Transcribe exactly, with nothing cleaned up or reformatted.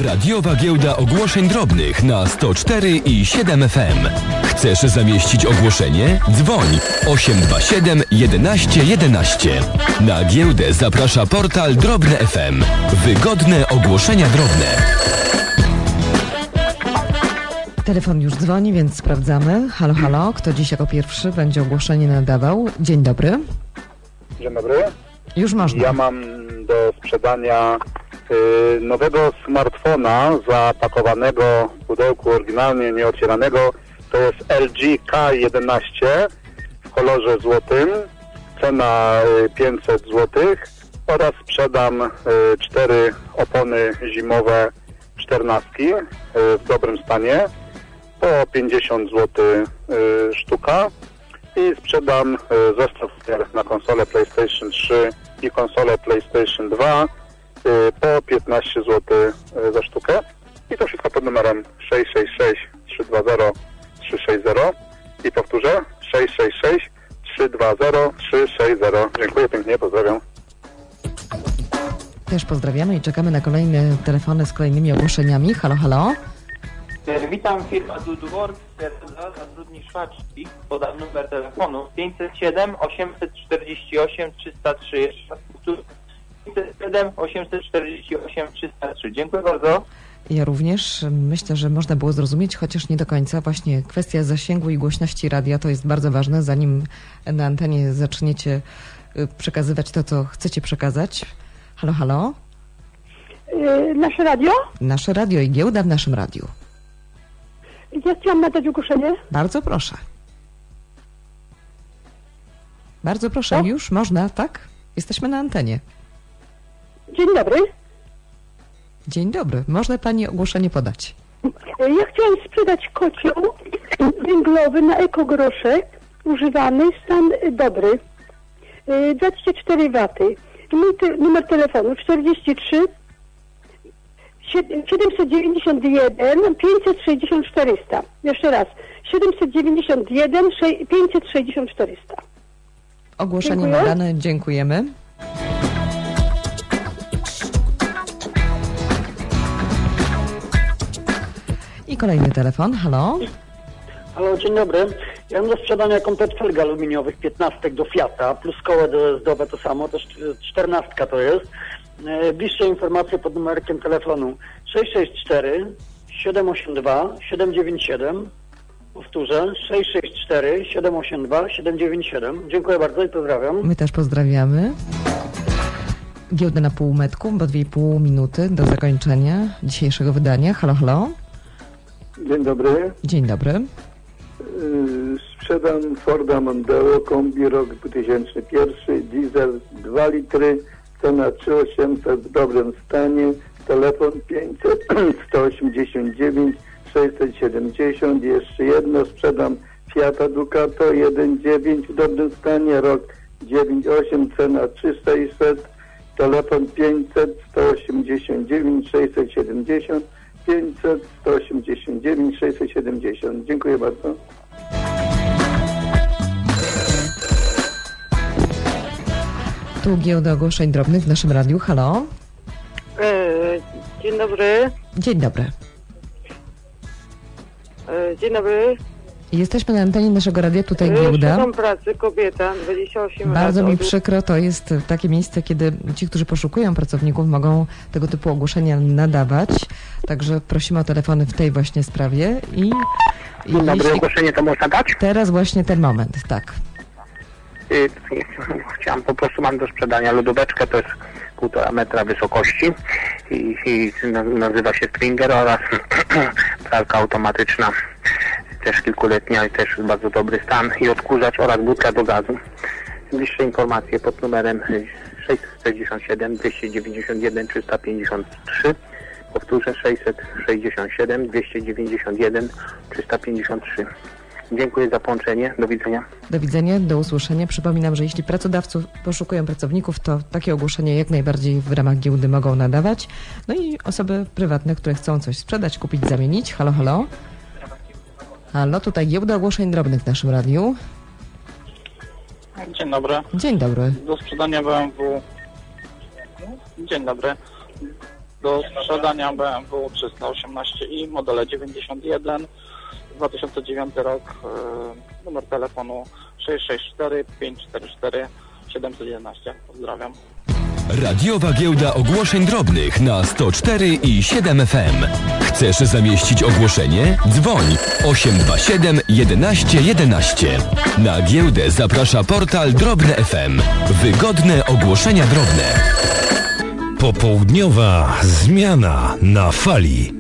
Radiowa Giełda Ogłoszeń Drobnych na sto cztery i siedem F M. Chcesz zamieścić ogłoszenie? Dzwoń osiem dwa siedem jedenaście jedenaście. Na giełdę zaprasza portal Drobne F M. Wygodne ogłoszenia drobne. Telefon już dzwoni, więc sprawdzamy. Halo, halo. Kto dziś jako pierwszy będzie ogłoszenie nadawał? Dzień dobry. Dzień dobry. Już można. Ja mam do sprzedania y, nowego smartfona zapakowanego w pudełku oryginalnie nieotwieranego. To jest L G K jedenaście w kolorze złotym. Cena y, pięćset złotych. Oraz sprzedam y, cztery opony zimowe czternastki y, w dobrym stanie. Po pięćdziesiąt złotych y, sztuka. I sprzedam y, zestaw na konsolę PlayStation trzy i konsolę PlayStation dwa y, po piętnaście złotych y, za sztukę. I to wszystko pod numerem sześć sześć sześć trzy dwa zero trzy sześć zero. I powtórzę sześć sześć sześć trzy dwa zero trzy sześć zero. Dziękuję pięknie, pozdrawiam. Też pozdrawiamy i czekamy na kolejne telefony z kolejnymi ogłoszeniami. Halo, halo. Witam, firma Dudworks, zatrudni szwaczki. Podam numer telefonu pięćset siedem osiemset czterdzieści osiem trzysta trzy. Jeszcze raz powtórzę. pięćset siedem osiemset czterdzieści osiem trzysta trzy. Dziękuję bardzo. Ja również myślę, że można było zrozumieć, chociaż nie do końca. Właśnie kwestia zasięgu i głośności radia to jest bardzo ważne, zanim na antenie zaczniecie przekazywać to, co chcecie przekazać. Halo, halo. Yy, nasze radio? Nasze radio i giełda w naszym radiu. Ja chciałam nadać ogłoszenie. Bardzo proszę. Bardzo proszę, Co? już można, tak? Jesteśmy na antenie. Dzień dobry. Dzień dobry. Można pani ogłoszenie podać? Ja chciałam sprzedać kocioł węglowy na ekogroszek, używany, stan dobry. Yy, dwadzieścia cztery waty. Mój te, numer telefonu czterdzieści trzy siedemset dziewięćdziesiąt jeden pięćset sześćdziesiąt czterysta. Jeszcze raz. siedemset dziewięćdziesiąt jeden pięćset sześćdziesiąt czterysta. Ogłoszenie Dziękuję. nadane. Dziękujemy. I kolejny telefon. Halo. Halo, dzień dobry. Ja mam do sprzedania komplet felg aluminiowych, piętnastek do Fiata, plus koła dojazdowe to samo, to czternastka to jest. Bliższe informacje pod numerkiem telefonu sześć sześć cztery siedem osiem dwa siedem dziewięć siedem. Powtórzę, sześć sześć cztery siedem osiem dwa siedem dziewięć siedem. Dziękuję bardzo i pozdrawiam. My też pozdrawiamy. Giełda na półmetku, bo dwie i pół minuty do zakończenia dzisiejszego wydania. Halo, halo. Dzień dobry. Dzień dobry. Yy, sprzedam Forda Mondeo, kombi rok dwa tysiące pierwszy, diesel dwa litry, cena trzy tysiące osiemset w dobrym stanie, telefon pięćset sto osiemdziesiąt dziewięć sześćset siedemdziesiąt. Jeszcze jedno, sprzedam Fiata Ducato jeden dziewięć w dobrym stanie, rok dziewięć osiem, cena trzy tysiące sześćset, telefon pięćset sto osiemdziesiąt dziewięć sześćset siedemdziesiąt. pięćset sto osiemdziesiąt dziewięć sześćset siedemdziesiąt. Dziękuję bardzo. Tu giełda ogłoszeń drobnych w naszym radiu. Halo. E, dzień dobry. Dzień dobry. E, dzień dobry. Jesteśmy na antenie naszego radia, tutaj giełda. Szukam pracy, kobieta, dwadzieścia osiem Bardzo lat. mi przykro, to jest takie miejsce, kiedy ci, którzy poszukują pracowników, mogą tego typu ogłoszenia nadawać. Także prosimy o telefony w tej właśnie sprawie. I, i Dzień dobry, jeśli... ogłoszenie to można dać? Teraz właśnie ten moment, tak. Y, Chciałem po prostu, mam do sprzedania lodóweczkę, to jest półtora metra wysokości i, i nazywa się Springer oraz pralka automatyczna, też kilkuletnia i też bardzo dobry stan i odkurzacz oraz butka do gazu. Bliższe informacje pod numerem sześćset sześćdziesiąt siedem dwieście dziewięćdziesiąt jeden trzysta pięćdziesiąt trzy. Powtórzę, sześćset sześćdziesiąt siedem dwieście dziewięćdziesiąt jeden trzysta pięćdziesiąt trzy. Dziękuję za połączenie. Do widzenia. Do widzenia, do usłyszenia. Przypominam, że jeśli pracodawców poszukują pracowników, to takie ogłoszenie jak najbardziej w ramach giełdy mogą nadawać. No i osoby prywatne, które chcą coś sprzedać, kupić, zamienić. Halo, halo. Halo, tutaj giełda ogłoszeń drobnych w naszym radiu. Dzień dobry. Dzień dobry. Do sprzedania B M W. Dzień dobry. do sprzedania B M W trzysta osiemnaście i modele dziewięćdziesiąt jeden, dwa tysiące dziewiąty rok, yy, numer telefonu sześć sześć cztery pięć cztery cztery siedem jeden jeden. Pozdrawiam. Radiowa giełda ogłoszeń drobnych na sto cztery i siedem F M. Chcesz zamieścić ogłoszenie? Dzwoń osiem dwa siedem jedenaście jedenaście. Na giełdę zaprasza portal Drobne F M. Wygodne ogłoszenia drobne. Popołudniowa zmiana na fali.